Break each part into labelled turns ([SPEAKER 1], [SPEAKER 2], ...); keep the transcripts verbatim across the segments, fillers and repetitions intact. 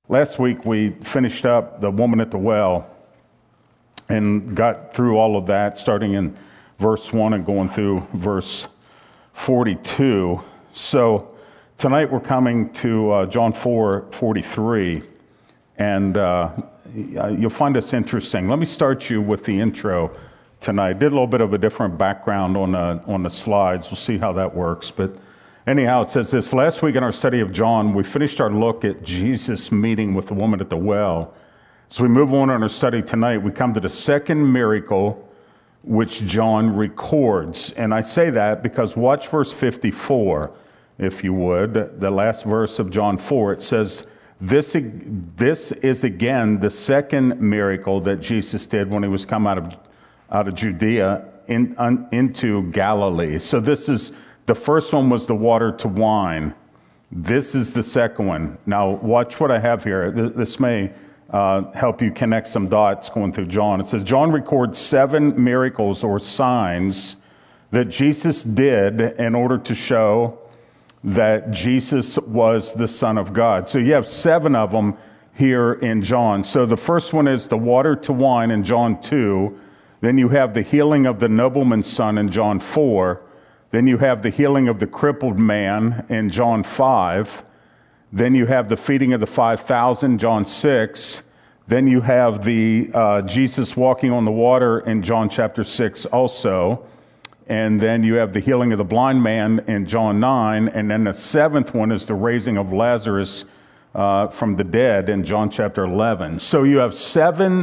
[SPEAKER 1] Last week we finished up the woman at the well and got through all of that, starting in verse one and going through verse forty-two. So tonight we're coming to uh, John four forty-three, and uh, you'll find this interesting. Let me start you with the intro tonight. Did a little bit of a different background on the, on the slides. We'll see how that works. But anyhow, it says this. Last week in our study of John, we finished our look at Jesus meeting with the woman at the well. So we move on in our study tonight. We come to the second miracle which John records. And I say that because watch verse fifty-four, if you would. The last verse of John four. It says, This, this is again the second miracle that Jesus did when he was come out of out of Judea in, un, into Galilee. So this is, the first one was the water to wine. This is the second one. Now watch what I have here. This may uh, help you connect some dots going through John. It says, John records seven miracles or signs that Jesus did in order to show that Jesus was the Son of God. So you have seven of them here in John. So the first one is the water to wine in John two. Then you have the healing of the nobleman's son in John four. Then you have the healing of the crippled man in John five. Then you have the feeding of the five thousand, John six. Then you have the uh, Jesus walking on the water in John chapter six also. And then you have the healing of the blind man in John nine. And then the seventh one is the raising of Lazarus uh, from the dead in John chapter eleven. So you have seven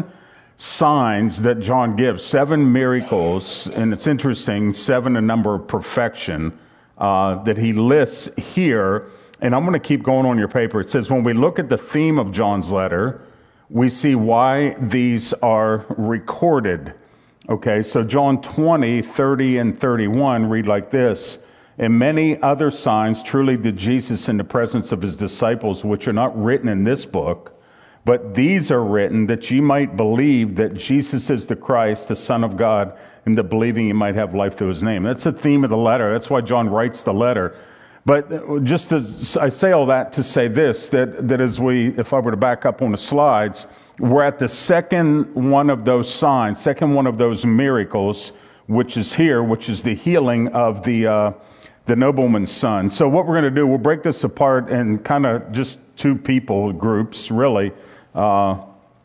[SPEAKER 1] signs that John gives, seven miracles, and it's interesting, seven a number of perfection uh, that he lists here. And I'm going to keep going on your paper. It says, when we look at the theme of John's letter, we see why these are recorded. Okay, so John twenty, thirty, and thirty-one read like this. And many other signs truly did Jesus in the presence of his disciples, which are not written in this book, but these are written that ye might believe that Jesus is the Christ, the Son of God, and that believing you might have life through his name. That's the theme of the letter. That's why John writes the letter. But just as I say all that to say this, that, that as we, if I were to back up on the slides, we're at the second one of those signs, second one of those miracles, which is here, which is the healing of the uh, the nobleman's son. So what we're going to do, we'll break this apart in kind of just two people groups, really. Uh,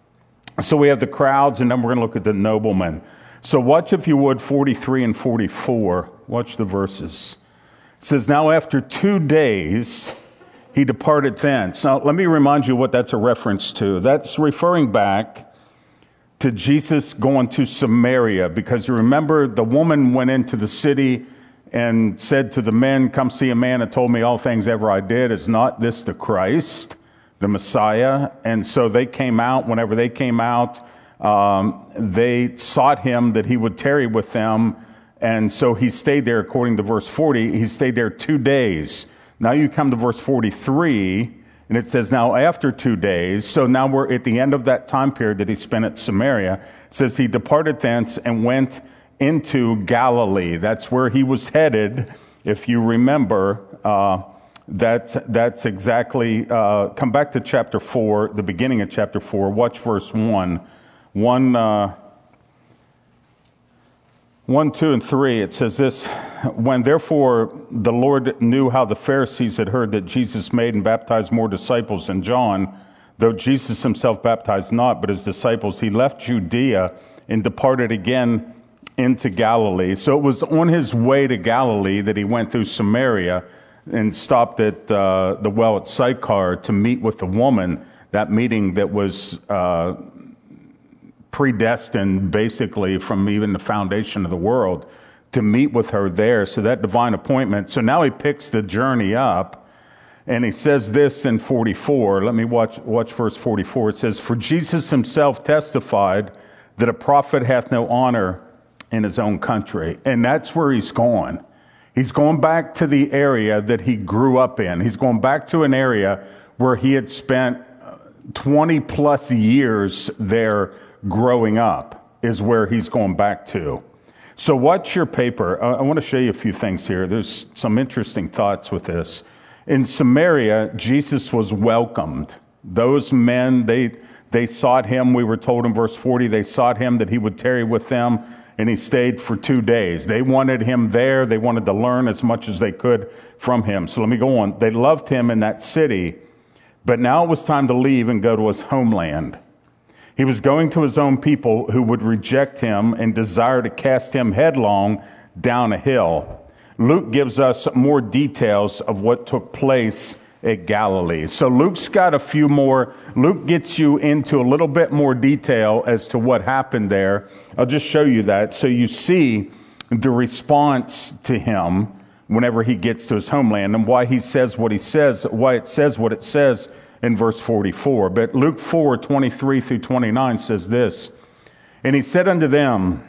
[SPEAKER 1] so we have the crowds, and then we're going to look at the nobleman. So watch, if you would, forty-three and forty-four. Watch the verses. It says, now after two days, he departed thence. Now let me remind you what that's a reference to. That's referring back to Jesus going to Samaria, because you remember the woman went into the city and said to the men, come see a man that told me all things ever I did. Is not this the Christ, the Messiah? And so they came out. Whenever they came out, um, they sought him that he would tarry with them. And so he stayed there, according to verse forty. He stayed there two days. Now you come to verse forty-three, and it says, now after two days, so now we're at the end of that time period that he spent at Samaria. It says he departed thence and went into Galilee. That's where he was headed, if you remember. Uh, That's, that's exactly, uh, come back to chapter four, the beginning of chapter four, watch verse one. One, uh, one, two, and three, it says this, when therefore the Lord knew how the Pharisees had heard that Jesus made and baptized more disciples than John, though Jesus himself baptized not, but his disciples, he left Judea and departed again into Galilee. So it was on his way to Galilee that he went through Samaria and stopped at uh, the well at Sychar to meet with the woman, that meeting that was uh, predestined basically from even the foundation of the world, to meet with her there. So that divine appointment. So now he picks the journey up, and he says this in forty-four. Let me watch, watch verse forty-four. It says, for Jesus himself testified that a prophet hath no honor in his own country. And that's where he's going. He's going back to the area that he grew up in. He's going back to an area where he had spent twenty plus years there growing up, is where he's going back to. So watch your paper. I want to show you a few things here. There's some interesting thoughts with this. In Samaria, Jesus was welcomed. Those men, they they sought him. We were told in verse forty, they sought him that he would tarry with them, and he stayed for two days. They wanted him there. They wanted to learn as much as they could from him. So let me go on. They loved him in that city, but now it was time to leave and go to his homeland. He was going to his own people who would reject him and desire to cast him headlong down a hill. Luke gives us more details of what took place at Galilee. So Luke's got a few more, Luke gets you into a little bit more detail as to what happened there. I'll just show you that so you see the response to him whenever he gets to his homeland and why he says what he says, why it says what it says in verse forty-four. But Luke four, twenty-three through twenty-nine says this, "And he said unto them,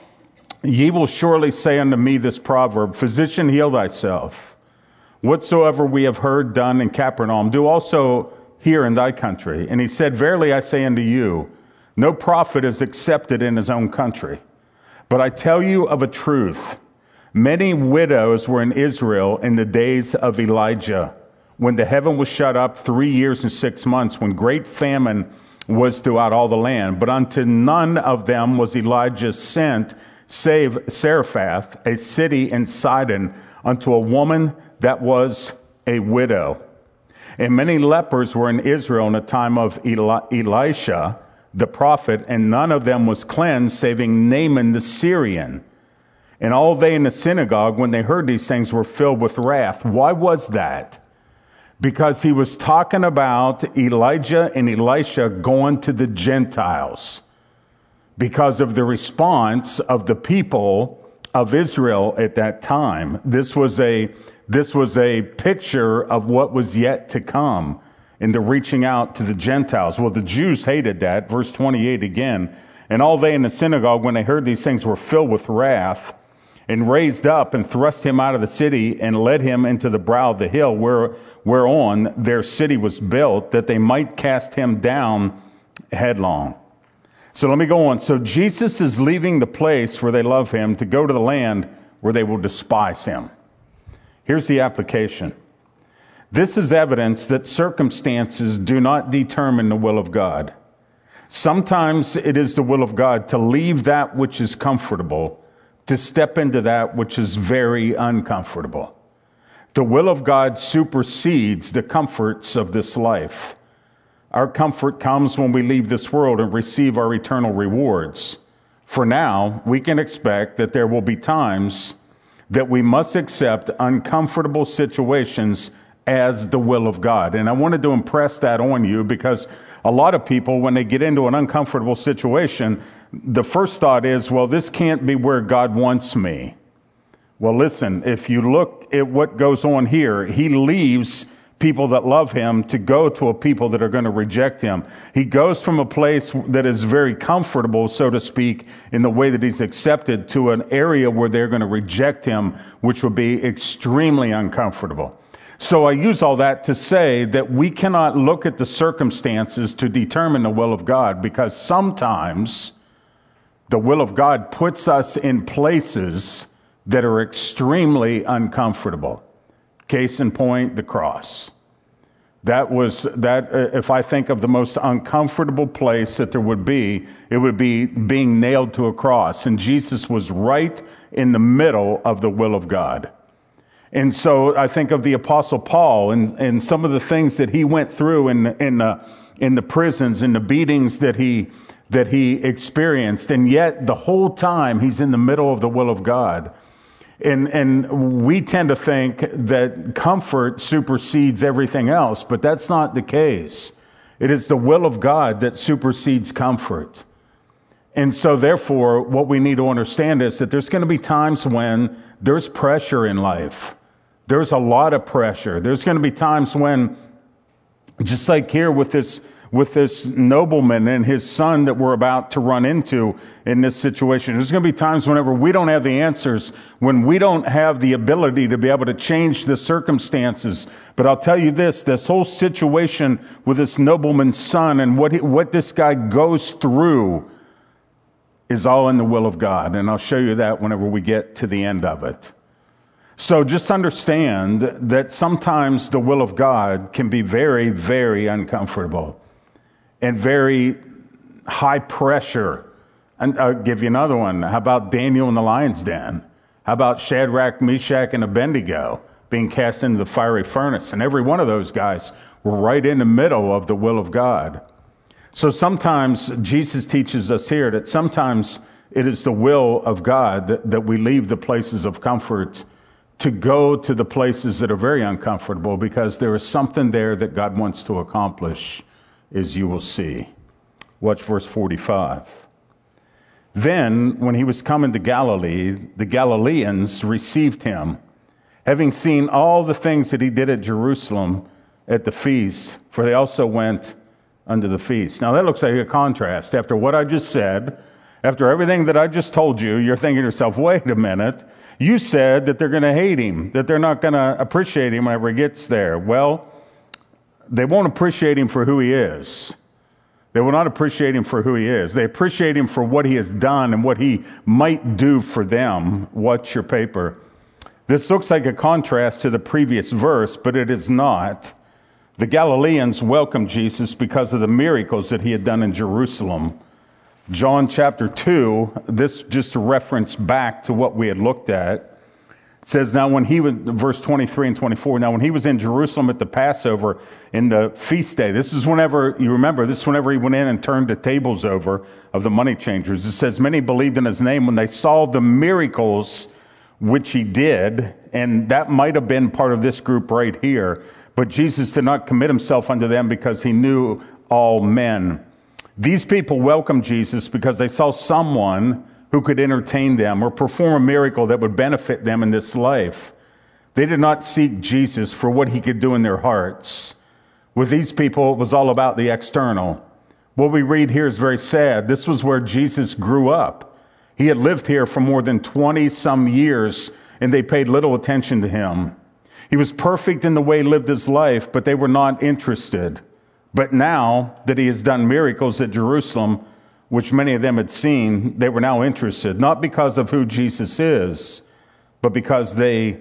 [SPEAKER 1] Ye will surely say unto me this proverb, Physician, heal thyself. Whatsoever we have heard done in Capernaum, do also here in thy country. And he said, Verily I say unto you, no prophet is accepted in his own country. But I tell you of a truth, many widows were in Israel in the days of Elijah, when the heaven was shut up three years and six months, when great famine was throughout all the land. But unto none of them was Elijah sent, save Zarephath, a city in Sidon, unto a woman that was a widow. And many lepers were in Israel in the time of Eli- Elisha, the prophet, and none of them was cleansed, saving Naaman the Syrian. And all they in the synagogue, when they heard these things, were filled with wrath." Why was that? Because he was talking about Elijah and Elisha going to the Gentiles because of the response of the people of Israel at that time. This was a This was a picture of what was yet to come in the reaching out to the Gentiles. Well, the Jews hated that. Verse twenty-eight again. "And all they in the synagogue, when they heard these things, were filled with wrath, and raised up and thrust him out of the city, and led him into the brow of the hill where, whereon their city was built, that they might cast him down headlong." So let me go on. So Jesus is leaving the place where they love him to go to the land where they will despise him. Here's the application. This is evidence that circumstances do not determine the will of God. Sometimes it is the will of God to leave that which is comfortable, to step into that which is very uncomfortable. The will of God supersedes the comforts of this life. Our comfort comes when we leave this world and receive our eternal rewards. For now, we can expect that there will be times that we must accept uncomfortable situations as the will of God. And I wanted to impress that on you because a lot of people, when they get into an uncomfortable situation, the first thought is, well, this can't be where God wants me. Well, listen, if you look at what goes on here, he leaves people that love him to go to a people that are going to reject him. He goes from a place that is very comfortable, so to speak, in the way that he's accepted, to an area where they're going to reject him, which will be extremely uncomfortable. So I use all that to say that we cannot look at the circumstances to determine the will of God, because sometimes the will of God puts us in places that are extremely uncomfortable. Case in point, the cross. That was that. Uh, if I think of the most uncomfortable place that there would be, it would be being nailed to a cross. And Jesus was right in the middle of the will of God. And so I think of the Apostle Paul and, and some of the things that he went through in in the in the prisons and the beatings that he that he experienced, and yet the whole time he's in the middle of the will of God. And and we tend to think that comfort supersedes everything else, but that's not the case. It is the will of God that supersedes comfort. And so therefore, what we need to understand is that there's going to be times when there's pressure in life. There's a lot of pressure. There's going to be times when, just like here with this with this nobleman and his son that we're about to run into in this situation. There's going to be times whenever we don't have the answers, when we don't have the ability to be able to change the circumstances. But I'll tell you this, this whole situation with this nobleman's son and what he, what this guy goes through is all in the will of God. And I'll show you that whenever we get to the end of it. So just understand that sometimes the will of God can be very, very uncomfortable and very high pressure. And I'll give you another one. How about Daniel in the lion's den? How about Shadrach, Meshach, and Abednego being cast into the fiery furnace? And every one of those guys were right in the middle of the will of God. So sometimes Jesus teaches us here that sometimes it is the will of God that, that we leave the places of comfort to go to the places that are very uncomfortable, because there is something there that God wants to accomplish, as you will see. Watch verse forty-five. Then, when he was coming to Galilee, the Galileans received him, having seen all the things that he did at Jerusalem at the feast, for they also went unto the feast. Now that looks like a contrast. After what I just said, after everything that I just told you, you're thinking to yourself, wait a minute, you said that they're going to hate him, that they're not going to appreciate him whenever he gets there. Well, they won't appreciate him for who he is. They will not appreciate him for who he is. They appreciate him for what he has done and what he might do for them. Watch your paper. This looks like a contrast to the previous verse, but it is not. The Galileans welcomed Jesus because of the miracles that he had done in Jerusalem. John chapter two, this just a reference back to what we had looked at. It says, now when he was, verse twenty-three and twenty-four, now when he was in Jerusalem at the Passover in the feast day, this is whenever, you remember, this is whenever he went in and turned the tables over of the money changers. It says, many believed in his name when they saw the miracles which he did, and that might have been part of this group right here. But Jesus did not commit himself unto them because he knew all men. These people welcomed Jesus because they saw someone who could entertain them or perform a miracle that would benefit them in this life. They did not seek Jesus for what he could do in their hearts. With these people, it was all about the external. What we read here is very sad. This was where Jesus grew up. He had lived here for more than twenty some years, and they paid little attention to him. He was perfect in the way he lived his life, but they were not interested. But now that he has done miracles at Jerusalem, which many of them had seen, they were now interested, not because of who Jesus is, but because they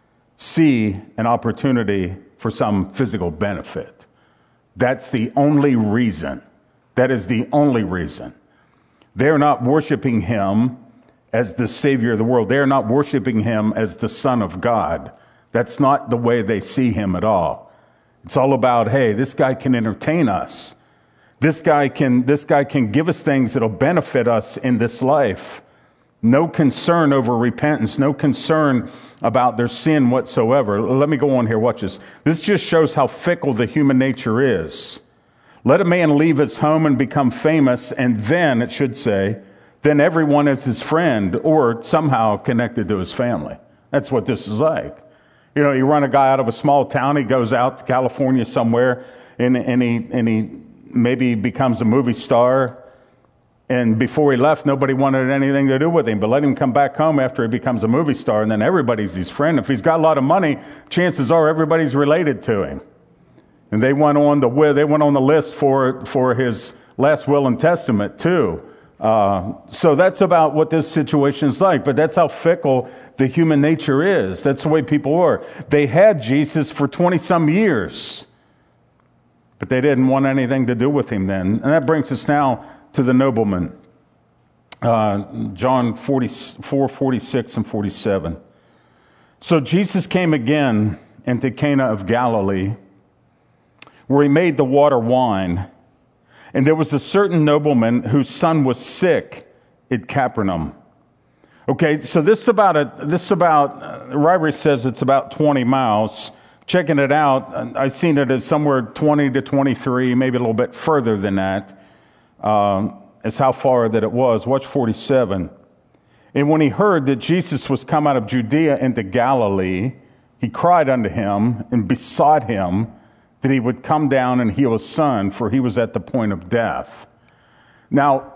[SPEAKER 1] see an opportunity for some physical benefit. That's the only reason. That is the only reason. They're not worshiping him as the Savior of the world. They're not worshiping him as the Son of God. That's not the way they see him at all. It's all about, hey, this guy can entertain us. This guy can, this guy can give us things that'll benefit us in this life. No concern over repentance, no concern about their sin whatsoever. Let me go on here, watch this. This just shows how fickle the human nature is. Let a man leave his home and become famous, and then, it should say, then everyone is his friend or somehow connected to his family. That's what this is like. You know, you run a guy out of a small town, he goes out to California somewhere, and, and, he, and he maybe becomes a movie star. And before he left, nobody wanted anything to do with him. But let him come back home after he becomes a movie star, and then everybody's his friend. If he's got a lot of money, chances are everybody's related to him. And they went on the they went on the list for for his last will and testament too. Uh, so that's about what this situation is like. But that's how fickle the human nature is. That's the way people were. They had Jesus for twenty some years, but they didn't want anything to do with him then. And that brings us now to the nobleman. Uh, John forty-four, forty-six, and forty-seven. So Jesus came again into Cana of Galilee, where he made the water wine. And there was a certain nobleman whose son was sick at Capernaum. Okay, so this is about, a, this is about, uh, Ryrie says it's about twenty miles. Checking it out, I've seen it as somewhere twenty to twenty-three, maybe a little bit further than that, uh, as how far that it was. Watch forty-seven. And when he heard that Jesus was come out of Judea into Galilee, he cried unto him and besought him that he would come down and heal his son, for he was at the point of death. Now,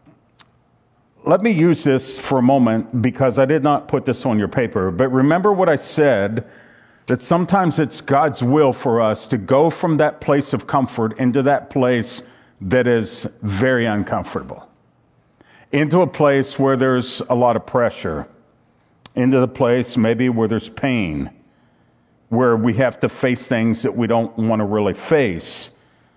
[SPEAKER 1] let me use this for a moment because I did not put this on your paper. But remember what I said, that sometimes it's God's will for us to go from that place of comfort into that place that is very uncomfortable, into a place where there's a lot of pressure. into the place maybe where there's pain, where we have to face things that we don't want to really face.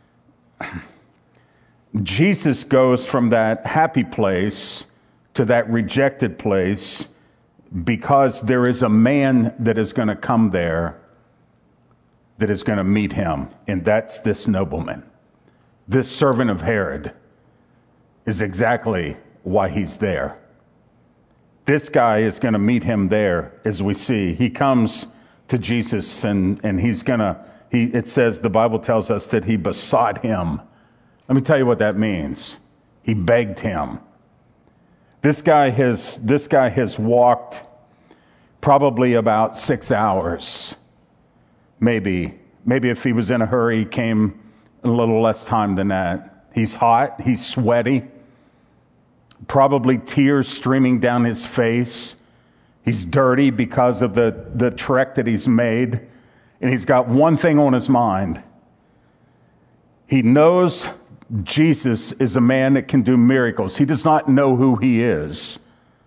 [SPEAKER 1] Jesus goes from that happy place to that rejected place because there is a man that is going to come there that is going to meet him, and that's this nobleman. This servant of Herod is exactly why he's there. This guy is going to meet him there, as we see. He comes to Jesus, and, and he's going to, he, it says, the Bible tells us that he besought him. Let me tell you what that means. He begged him. This guy has, this guy has walked probably about six hours. Maybe. Maybe if he was in a hurry, he came a little less time than that. He's hot. He's sweaty. Probably tears streaming down his face. He's dirty because of the, the trek that he's made. And he's got one thing on his mind. He knows Jesus is a man that can do miracles. He does not know who he is.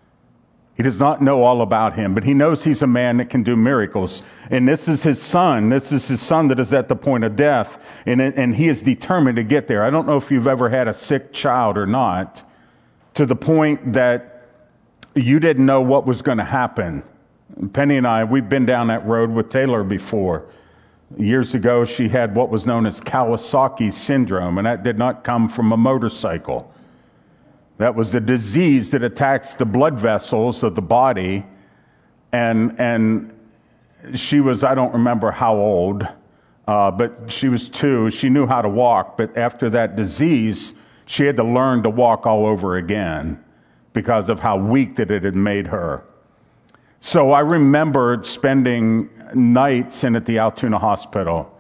[SPEAKER 1] He does not know all about him, but he knows he's a man that can do miracles. And this is his son. This is his son that is at the point of death. And, and he is determined to get there. I don't know if you've ever had a sick child or not, to the point that you didn't know what was going to happen. Penny and I, we've been down that road with Taylor before. Years ago, she had what was known as Kawasaki syndrome, and that did not come from a motorcycle. That was a disease that attacks the blood vessels of the body, and and she was, I don't remember how old, uh, but she was two. She knew how to walk, but after that disease, she had to learn to walk all over again because of how weak that it had made her. So I remembered spending nights in at the Altoona Hospital.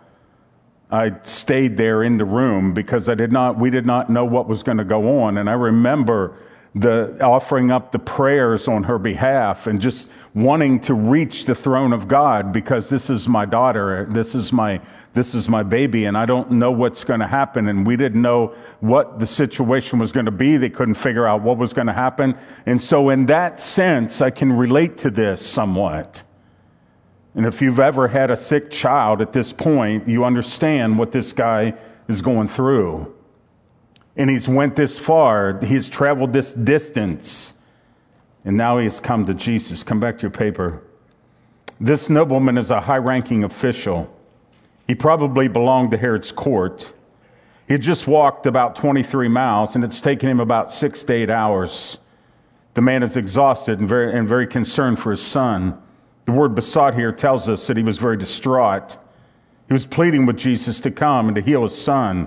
[SPEAKER 1] I stayed there in the room because I did not, we did not know what was going to go on. And I remember the offering up the prayers on her behalf and just wanting to reach the throne of God because this is my daughter, this is my this is my baby, and I don't know what's going to happen. And we didn't know what the situation was going to be. They couldn't figure out what was going to happen. And so in that sense, I can relate to this somewhat. And if you've ever had a sick child at this point, you understand what this guy is going through. And he's went this far. He's traveled this distance. And now he has come to Jesus. Come back to your paper. This nobleman is a high-ranking official. He probably belonged to Herod's court. He had just walked about twenty-three miles, and it's taken him about six to eight hours. The man is exhausted and very, and very concerned for his son. The word besought here tells us that he was very distraught. He was pleading with Jesus to come and to heal his son.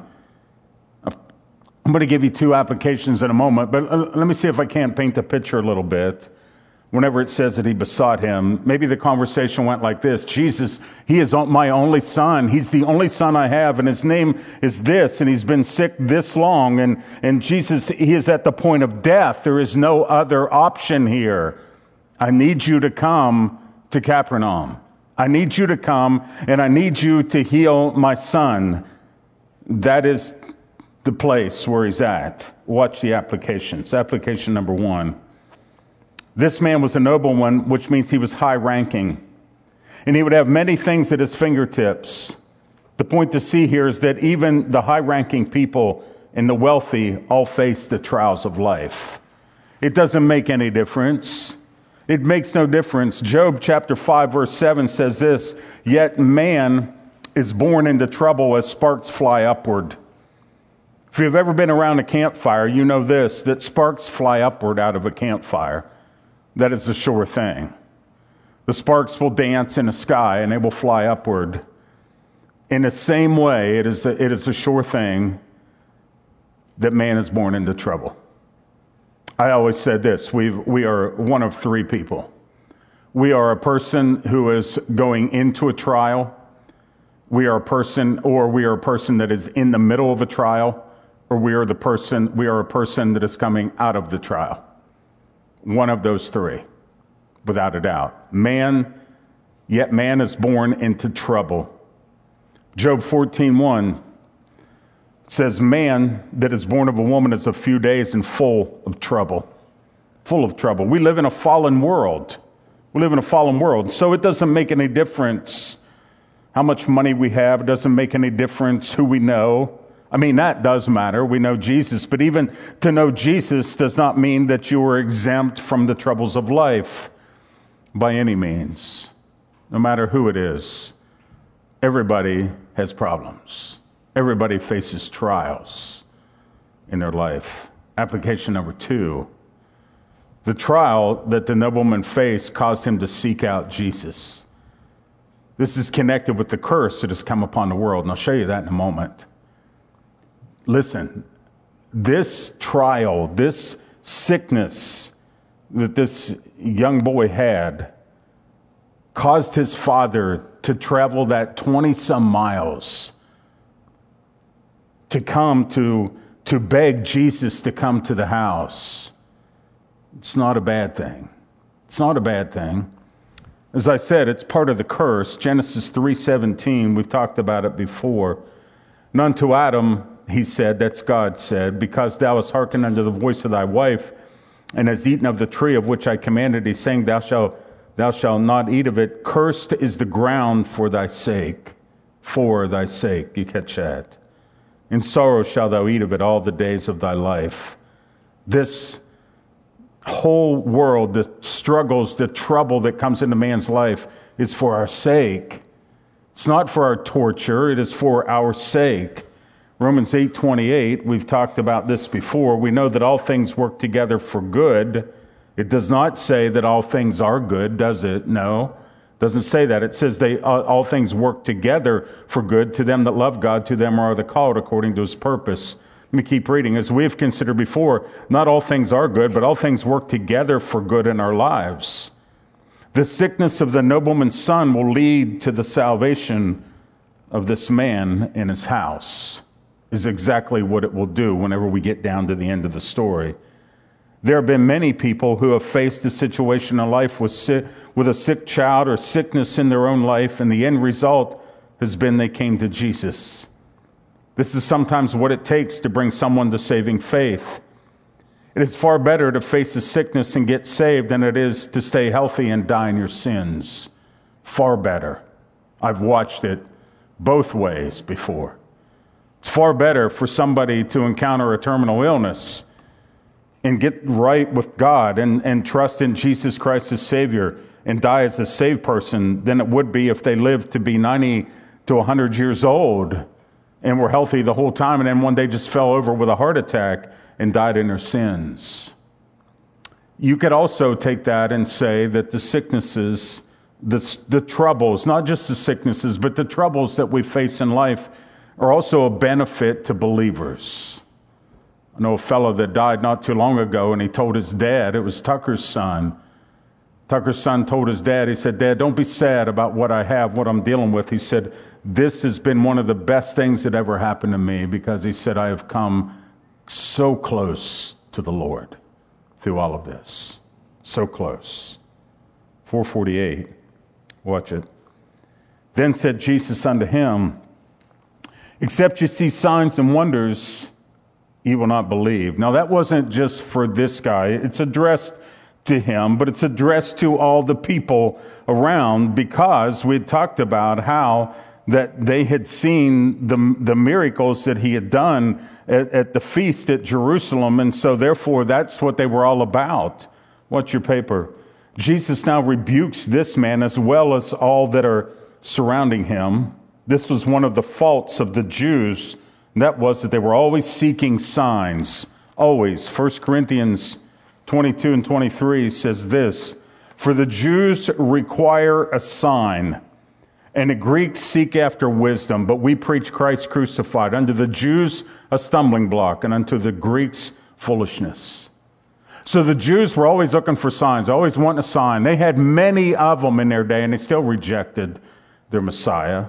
[SPEAKER 1] I'm going to give you two applications in a moment, but let me see if I can't paint the picture a little bit. Whenever it says that he besought him, maybe the conversation went like this. Jesus, he is my only son. He's the only son I have, and his name is this, and he's been sick this long. And, and Jesus, he is at the point of death. There is no other option here. I need you to come to Capernaum. I need you to come, and I need you to heal my son. That is the place where he's at. Watch the applications. Application number one. This man was a nobleman, which means he was high-ranking. And he would have many things at his fingertips. The point to see here is that even the high-ranking people and the wealthy all face the trials of life. It doesn't make any difference. It makes no difference. Job chapter five, verse seven says this, "Yet man is born into trouble as sparks fly upward." If you've ever been around a campfire, you know this, that sparks fly upward out of a campfire. That is a sure thing. The sparks will dance in the sky and they will fly upward. In the same way, it is a, it is a sure thing that man is born into trouble. I always said this, we we are one of three people. We are a person who is going into a trial. We are a person, or we are a person that is in the middle of a trial, or we are the person, we are a person that is coming out of the trial. One of those three, without a doubt. Man, yet man is born into trouble. Job fourteen one says, "Man that is born of a woman is a few days and full of trouble." Full of trouble. We live in a fallen world. We live in a fallen world. So it doesn't make any difference how much money we have. It doesn't make any difference who we know. I mean, that does matter. We know Jesus. But even to know Jesus does not mean that you are exempt from the troubles of life by any means. No matter who it is, everybody has problems. Everybody faces trials in their life. Application number two. The trial that the nobleman faced caused him to seek out Jesus. This is connected with the curse that has come upon the world, and I'll show you that in a moment. Listen, this trial, this sickness that this young boy had caused his father to travel that twenty-some miles to come to, to beg Jesus to come to the house. It's not a bad thing. It's not a bad thing. As I said, it's part of the curse. Genesis three seventeen, we've talked about it before. And unto Adam, he said, that's God said, because thou hast hearkened unto the voice of thy wife, and hast eaten of the tree of which I commanded thee, saying, Thou shalt, thou shalt not eat of it. Cursed is the ground for thy sake. For thy sake. You catch that? In sorrow shalt thou eat of it all the days of thy life. This whole world, the struggles, the trouble that comes into man's life is for our sake. It's not for our torture. It is for our sake. Romans eight twenty-eight, we've talked about this before. We know that all things work together for good. It does not say that all things are good, does it? No. It doesn't say that. It says they uh, all things work together for good to them that love God, to them are the called according to his purpose. Let me keep reading. As we have considered before, not all things are good, but all things work together for good in our lives. The sickness of the nobleman's son will lead to the salvation of this man in his house, is exactly what it will do whenever we get down to the end of the story. There have been many people who have faced a situation in life with, sick, with a sick child or sickness in their own life, and the end result has been they came to Jesus. This is sometimes what it takes to bring someone to saving faith. It is far better to face a sickness and get saved than it is to stay healthy and die in your sins. Far better. I've watched it both ways before. It's far better for somebody to encounter a terminal illness and get right with God and, and trust in Jesus Christ as Savior and die as a saved person than it would be if they lived to be ninety to one hundred years old and were healthy the whole time, and then one day just fell over with a heart attack and died in their sins. You could also take that and say that the sicknesses, the, the troubles, not just the sicknesses, but the troubles that we face in life are also a benefit to believers. I know a fellow that died not too long ago, and he told his dad, it was Tucker's son. Tucker's son told his dad, he said, Dad, don't be sad about what I have, what I'm dealing with. He said, this has been one of the best things that ever happened to me, because he said, I have come so close to the Lord through all of this. So close. four forty-eight. Watch it. Then said Jesus unto him, except you see signs and wonders, you will not believe. Now that wasn't just for this guy. It's addressed to him, but it's addressed to all the people around, because we talked about how that they had seen the, the miracles that he had done at, at the feast at Jerusalem, and so therefore that's what they were all about. What's your paper? Jesus now rebukes this man as well as all that are surrounding him. This was one of the faults of the Jews, and that was that they were always seeking signs. Always. First Corinthians twenty-two and twenty-three says this, for the Jews require a sign, and the Greeks seek after wisdom, but we preach Christ crucified. Unto the Jews a stumbling block, and unto the Greeks foolishness. So the Jews were always looking for signs, always wanting a sign. They had many of them in their day, and they still rejected their Messiah.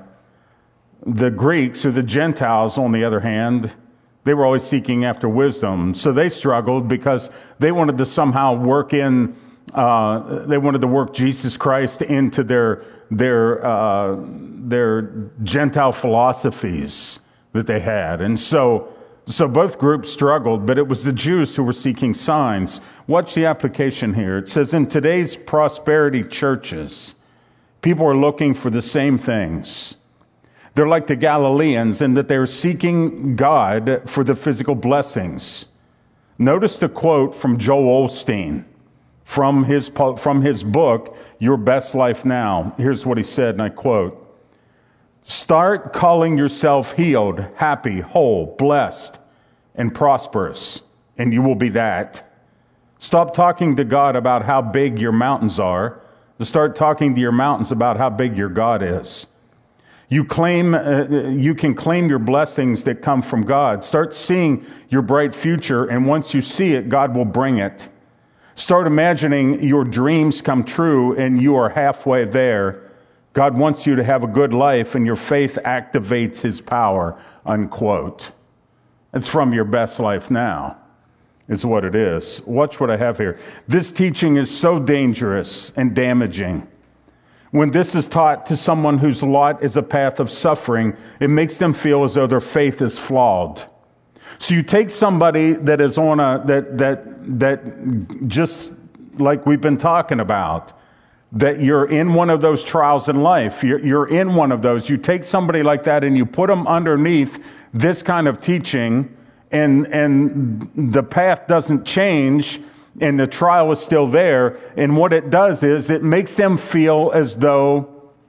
[SPEAKER 1] The Greeks, or the Gentiles, on the other hand, they were always seeking after wisdom. So they struggled because they wanted to somehow work in, uh, they wanted to work Jesus Christ into their their uh, their Gentile philosophies that they had. And so So both groups struggled, but it was the Jews who were seeking signs. Watch the application here. It says, in today's prosperity churches, people are looking for the same things. They're like the Galileans in that they're seeking God for the physical blessings. Notice the quote from Joel Osteen from his, from his book, Your Best Life Now. Here's what he said, and I quote, "Start calling yourself healed, happy, whole, blessed, and prosperous, and you will be that. Stop talking to God about how big your mountains are. Start talking to your mountains about how big your God is. You claim, uh, you can claim your blessings that come from God. Start seeing your bright future, and once you see it, God will bring it. Start imagining your dreams come true, and you are halfway there. God wants you to have a good life, and your faith activates his power," unquote. It's from Your Best Life Now, is what it is. Watch what I have here. This teaching is so dangerous and damaging. When this is taught to someone whose lot is a path of suffering, it makes them feel as though their faith is flawed. So you take somebody that is on a, that, that, that just like we've been talking about, that you're in one of those trials in life. You're, you're in one of those. You take somebody like that and you put them underneath this kind of teaching, and, and the path doesn't change, and the trial is still there. And what it does is it makes them feel as though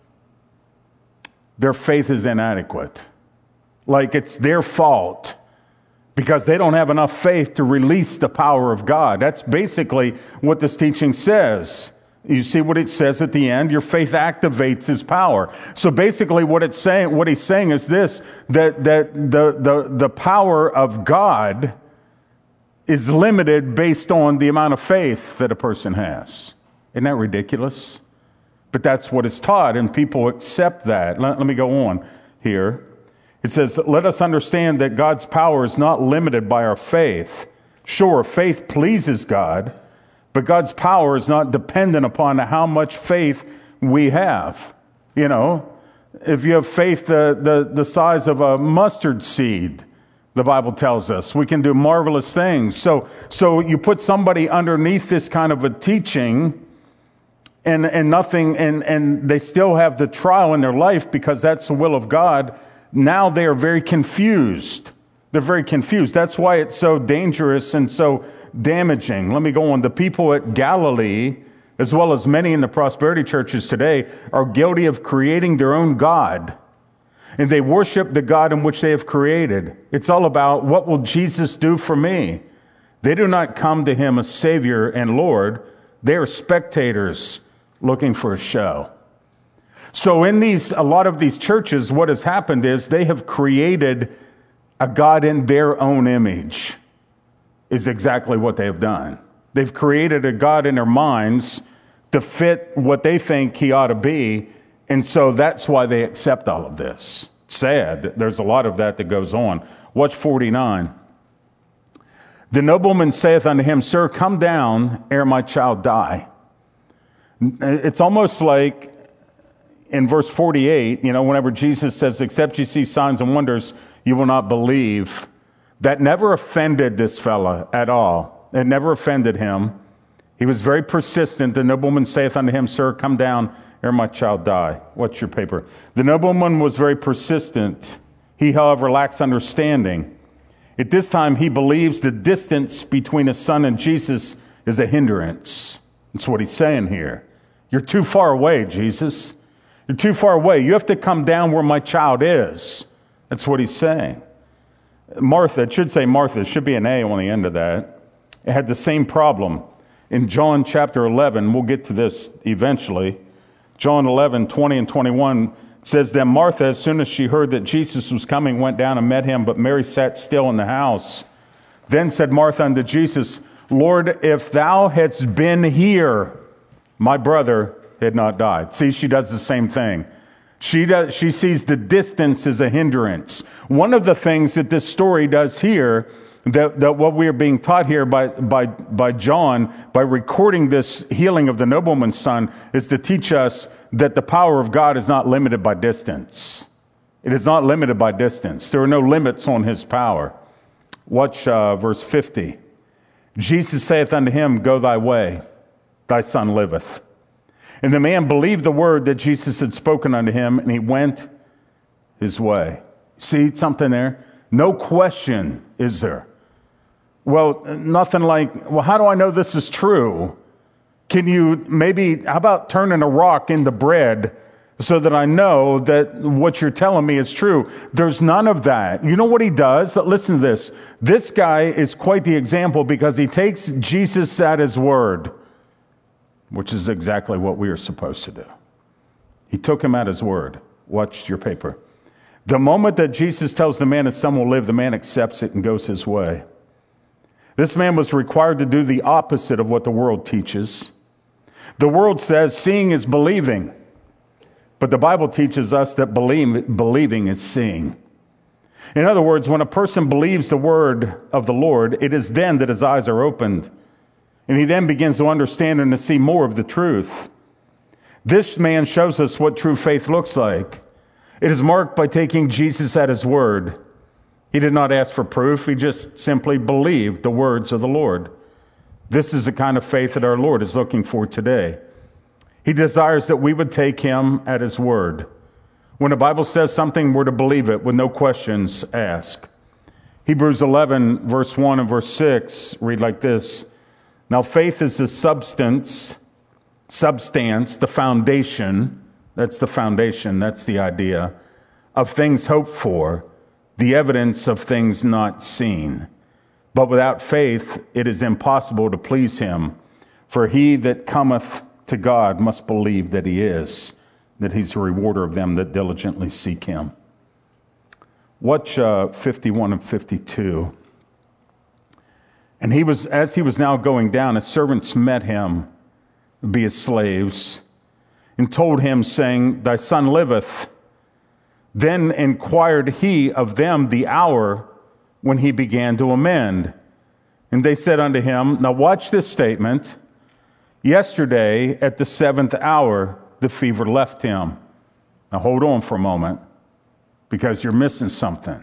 [SPEAKER 1] their faith is inadequate. Like it's their fault because they don't have enough faith to release the power of God. That's basically what this teaching says. You see what it says at the end? Your faith activates his power. So basically what it's saying, what he's saying is this, that, that the, the, the power of God is limited based on the amount of faith that a person has. Isn't that ridiculous? But that's what is taught, and people accept that. Let, let me go on here. It says, let us understand that God's power is not limited by our faith. Sure, faith pleases God, but God's power is not dependent upon how much faith we have. You know, if you have faith the, the, the size of a mustard seed, the Bible tells us, we can do marvelous things. So, so you put somebody underneath this kind of a teaching, and, and nothing, and, and they still have the trial in their life because that's the will of God. Now they are very confused. They're very confused. That's why it's so dangerous and so damaging. Let me go on. The people at Galilee, as well as many in the prosperity churches today, are guilty of creating their own God. And they worship the God in which they have created. It's all about, what will Jesus do for me? They do not come to him as Savior and Lord. They are spectators looking for a show. So in these, a lot of these churches, what has happened is they have created a God in their own image, is exactly what they have done. They've created a God in their minds to fit what they think he ought to be, and so that's why they accept all of this. Sad. There's a lot of that that goes on. Watch forty-nine. The nobleman saith unto him, Sir, come down ere my child die. It's almost like in verse forty-eight, you know, whenever Jesus says, except you see signs and wonders, you will not believe. That never offended this fella at all. It never offended him. He was very persistent. The nobleman saith unto him, Sir, come down ere my child die. What's your paper? The nobleman was very persistent. He, however, lacks understanding. At this time, he believes the distance between his son and Jesus is a hindrance. That's what he's saying here. You're too far away, Jesus. You're too far away. You have to come down where my child is. That's what he's saying. Martha, it should say Martha. It should be an A on the end of that. It had the same problem. In John chapter eleven, we'll get to this eventually. John eleven, twenty and twenty-one says, Then Martha, as soon as she heard that Jesus was coming, went down and met him, but Mary sat still in the house. Then said Martha unto Jesus, Lord, if thou hadst been here, my brother had not died. See, she does the same thing. She does, she sees the distance as a hindrance. One of the things that this story does here, that, that what we are being taught here by, by, by John, by recording this healing of the nobleman's son, is to teach us that the power of God is not limited by distance. It is not limited by distance. There are no limits on his power. Watch uh, verse fifty. Jesus saith unto him, Go thy way, thy son liveth. And the man believed the word that Jesus had spoken unto him, and he went his way. See something there? No question is there. Well, nothing like, well, how do I know this is true? Can you maybe, how about turning a rock into bread so that I know that what you're telling me is true? There's none of that. You know what he does? Listen to this. This guy is quite the example because he takes Jesus at his word, which is exactly what we are supposed to do. He took him at his word. Watch your paper. The moment that Jesus tells the man his son will live, the man accepts it and goes his way. This man was required to do the opposite of what the world teaches. The world says seeing is believing, but the Bible teaches us that believe, believing is seeing. In other words, when a person believes the word of the Lord, it is then that his eyes are opened, and he then begins to understand and to see more of the truth. This man shows us what true faith looks like. It is marked by taking Jesus at his word. He did not ask for proof. He just simply believed the words of the Lord. This is the kind of faith that our Lord is looking for today. He desires that we would take him at his word. When the Bible says something, we're to believe it with no questions asked. Hebrews eleven, verse one and verse six read like this. Now faith is the substance, substance, the foundation, that's the foundation, that's the idea, of things hoped for, the evidence of things not seen. But without faith, it is impossible to please him. For he that cometh to God must believe that he is, that he's a rewarder of them that diligently seek him. Watch uh, fifty-one and fifty-two. And he was, as he was now going down, his servants met him, be his slaves, and told him, saying, Thy son liveth. Then inquired he of them the hour when he began to amend. And they said unto him, now watch this statement. Yesterday at the seventh hour, the fever left him. Now hold on for a moment, because you're missing something.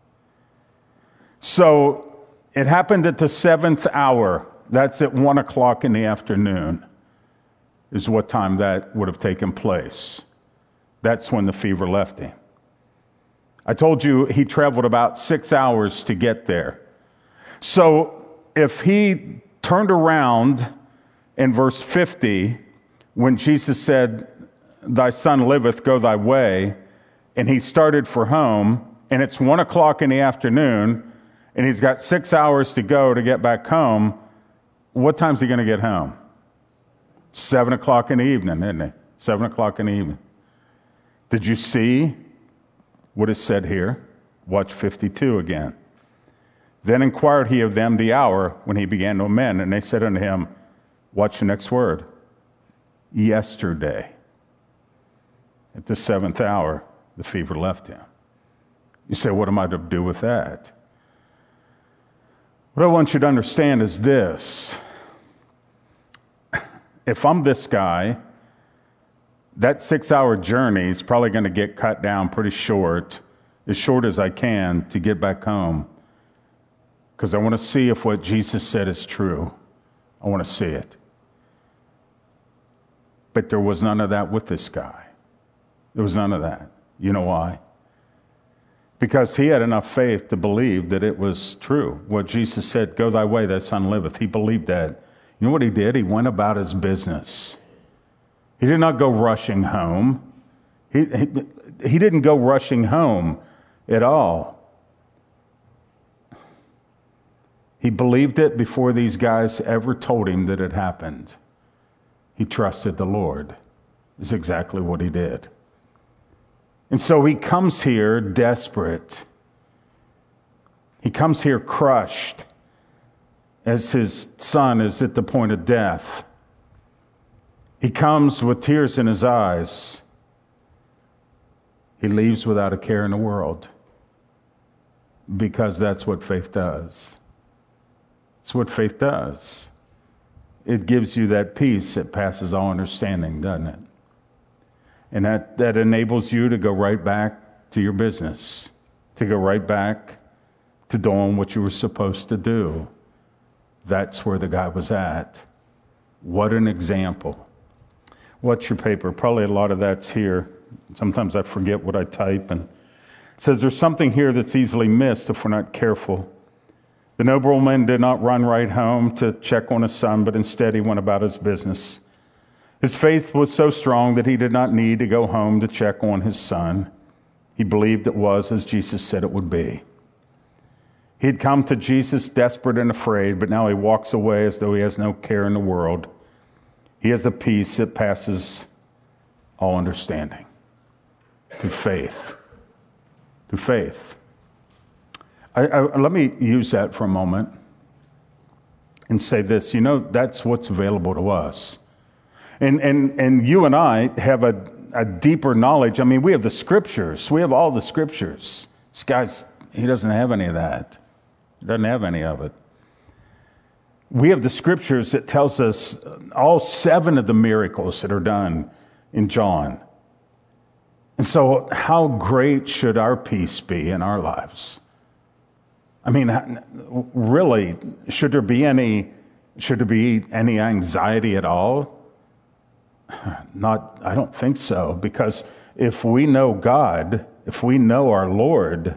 [SPEAKER 1] So it happened at the seventh hour. That's at one o'clock in the afternoon, is what time that would have taken place. That's when the fever left him. I told you he traveled about six hours to get there. So if he turned around in verse fifty, when Jesus said, Thy son liveth, go thy way, and he started for home, and it's one o'clock in the afternoon, and he's got six hours to go to get back home, what time's he going to get home? Seven o'clock in the evening, isn't it? Seven o'clock in the evening. Did you see what is said here? Watch fifty-two again. Then inquired he of them the hour when he began to amend, and they said unto him, watch the next word. Yesterday, at the seventh hour, the fever left him. You say, what am I to do with that? What I want you to understand is this. If I'm this guy, that six-hour journey is probably going to get cut down pretty short, as short as I can, to get back home. Because I want to see if what Jesus said is true. I want to see it. But there was none of that with this guy. There was none of that. You know why? Because he had enough faith to believe that it was true. What Jesus said, go thy way, thy son liveth. He believed that. You know what he did? He went about his business. He did not go rushing home. He, he, he didn't go rushing home at all. He believed it before these guys ever told him that it happened. He trusted the Lord. Is exactly what he did. And so he comes here desperate. He comes here crushed as his son is at the point of death. He comes with tears in his eyes. He leaves without a care in the world, because that's what faith does. It's what faith does. It gives you that peace that passes all understanding, doesn't it? And that, that enables you to go right back to your business, to go right back to doing what you were supposed to do. That's where the guy was at. What an example. What's your paper? Probably a lot of that's here. Sometimes I forget what I type. And it says there's something here that's easily missed if we're not careful. The nobleman did not run right home to check on his son, but instead he went about his business. His faith was so strong that he did not need to go home to check on his son. He believed it was as Jesus said it would be. He had come to Jesus desperate and afraid, but now he walks away as though he has no care in the world. He has a peace that passes all understanding. Through faith. Through faith. I, I, let me use that for a moment and say this. You know, that's what's available to us. And and and you and I have a, a deeper knowledge. I mean, we have the scriptures. We have all the scriptures. This guy's, he doesn't have any of that. He doesn't have any of it. We have the scriptures that tells us all seven of the miracles that are done in John. And so how great should our peace be in our lives? I mean, really, should there be any, should there be any anxiety at all? Not, I don't think so, because if we know God, if we know our Lord,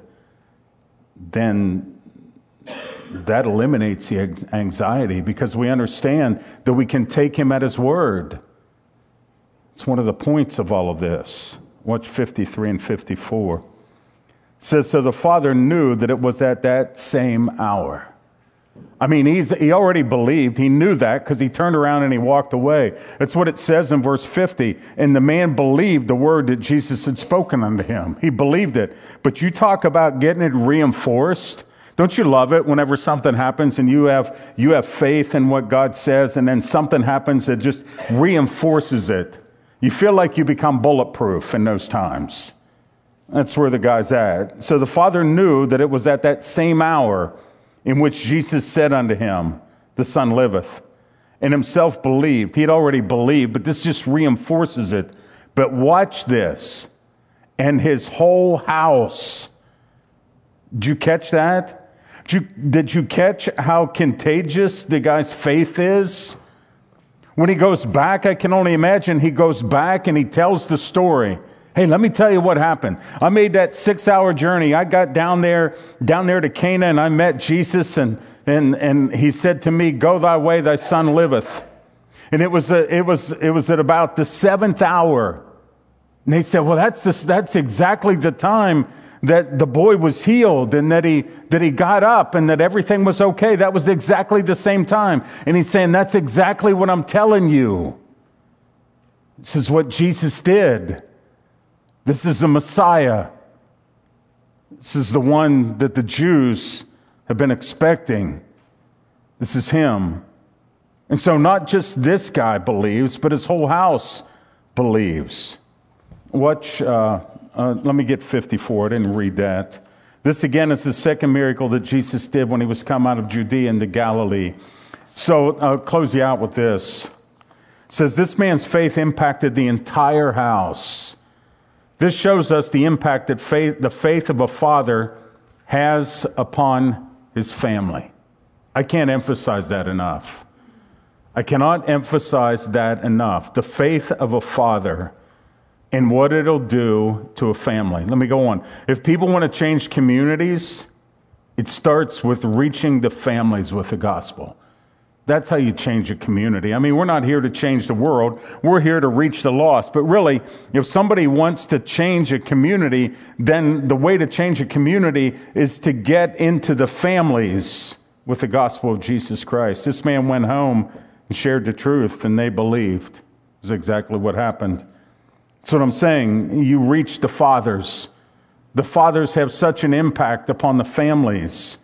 [SPEAKER 1] then that eliminates the anxiety, because we understand that we can take him at his word. It's one of the points of all of this. Watch fifty-three and fifty-four. It says, so the father knew that it was at that same hour. I mean, he's, he already believed. He knew that because he turned around and he walked away. That's what it says in verse fifty. And the man believed the word that Jesus had spoken unto him. He believed it. But you talk about getting it reinforced. Don't you love it whenever something happens and you have you have faith in what God says, and then something happens that just reinforces it? You feel like you become bulletproof in those times. That's where the guy's at. So the father knew that it was at that same hour in which Jesus said unto him, the son liveth, and himself believed. He had already believed, but this just reinforces it. But watch this. And his whole house. Did you catch that? Did you, did you catch how contagious the guy's faith is? When he goes back, I can only imagine he goes back and he tells the story. Hey, let me tell you what happened. I made that six-hour journey. I got down there, down there to Cana, and I met Jesus, and and and he said to me, "Go thy way, thy son liveth." And it was a, it was it was at about the seventh hour. And they said, "Well, that's just, that's exactly the time that the boy was healed, and that he that he got up, and that everything was okay. That was exactly the same time." And he's saying, "That's exactly what I'm telling you. This is what Jesus did. This is the Messiah. This is the one that the Jews have been expecting. This is him." And so not just this guy believes, but his whole house believes. Watch, uh, uh, let me get fifty-four. I didn't read that. This again is the second miracle that Jesus did when he was come out of Judea into Galilee. So I'll close you out with this. It says, this man's faith impacted the entire house. This shows us the impact that faith, the faith of a father has upon his family. I can't emphasize that enough. I cannot emphasize that enough. The faith of a father and what it'll do to a family. Let me go on. If people want to change communities, it starts with reaching the families with the gospel. That's how you change a community. I mean, we're not here to change the world. We're here to reach the lost. But really, if somebody wants to change a community, then the way to change a community is to get into the families with the gospel of Jesus Christ. This man went home and shared the truth, and they believed. That's exactly what happened. That's what I'm saying. You reach the fathers. The fathers have such an impact upon the families.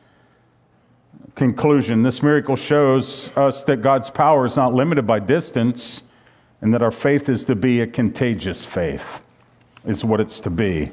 [SPEAKER 1] Conclusion, this miracle shows us that God's power is not limited by distance, and that our faith is to be a contagious faith, is what it's to be.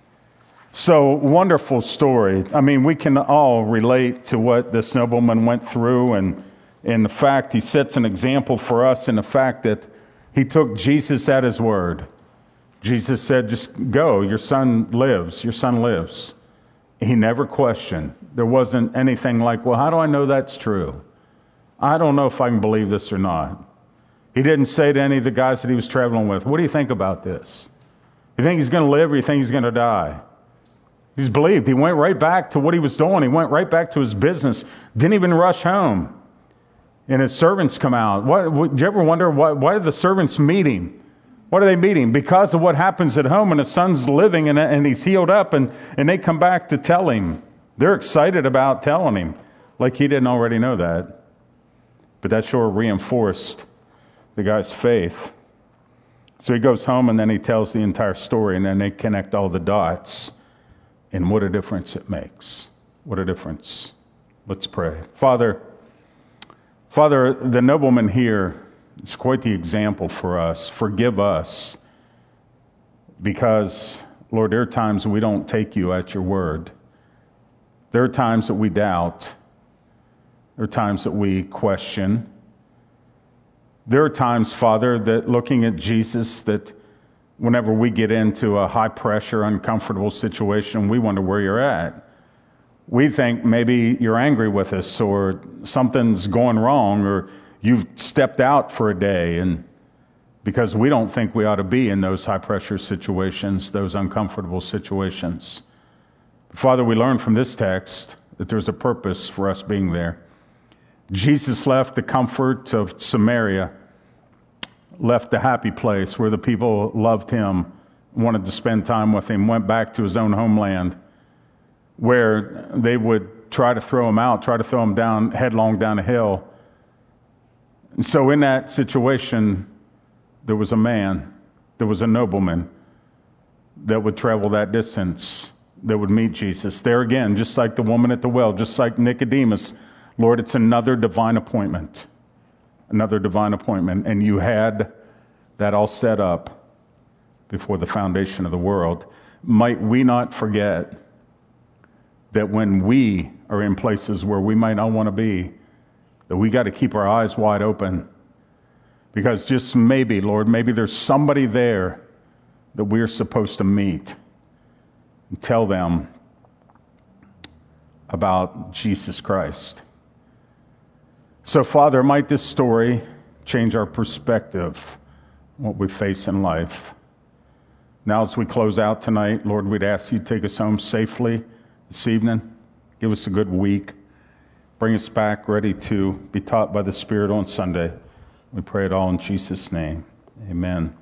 [SPEAKER 1] So, wonderful story. I mean, we can all relate to what this nobleman went through, and in the fact he sets an example for us in the fact that he took Jesus at his word. Jesus said, just go, your son lives, your son lives. He never questioned. There wasn't anything like, well, how do I know that's true? I don't know if I can believe this or not. He didn't say to any of the guys that he was traveling with, what do you think about this? You think he's going to live or you think he's going to die? He's believed. He went right back to what he was doing. He went right back to his business. Didn't even rush home. And his servants come out. What, what, did you ever wonder, why, why are the servants meeting? What are they meeting? Because of what happens at home and his son's living and, and he's healed up and, and they come back to tell him. They're excited about telling him, like he didn't already know that. But that sure reinforced the guy's faith. So he goes home and then he tells the entire story and then they connect all the dots. And what a difference it makes. What a difference. Let's pray. Father, Father, the nobleman here is quite the example for us. Forgive us because, Lord, there are times we don't take you at your word. There are times that we doubt. There are times that we question. There are times, Father, that looking at Jesus, that whenever we get into a high-pressure, uncomfortable situation, we wonder where you're at. We think maybe you're angry with us or something's going wrong or you've stepped out for a day, and because we don't think we ought to be in those high-pressure situations, those uncomfortable situations. Father, we learn from this text that there's a purpose for us being there. Jesus left the comfort of Samaria, left the happy place where the people loved him, wanted to spend time with him, went back to his own homeland where they would try to throw him out, try to throw him down, headlong down a hill. And so in that situation, there was a man, there was a nobleman that would travel that distance, that would meet Jesus. There again, just like the woman at the well, just like Nicodemus, Lord, it's another divine appointment, another divine appointment. And you had that all set up before the foundation of the world. Might we not forget that when we are in places where we might not want to be, that we got to keep our eyes wide open. Because just maybe, Lord, maybe there's somebody there that we're supposed to meet and tell them about Jesus Christ. So, Father, might this story change our perspective on what we face in life. Now, as we close out tonight, Lord, we'd ask you to take us home safely this evening. Give us a good week. Bring us back ready to be taught by the Spirit on Sunday. We pray it all in Jesus' name. Amen.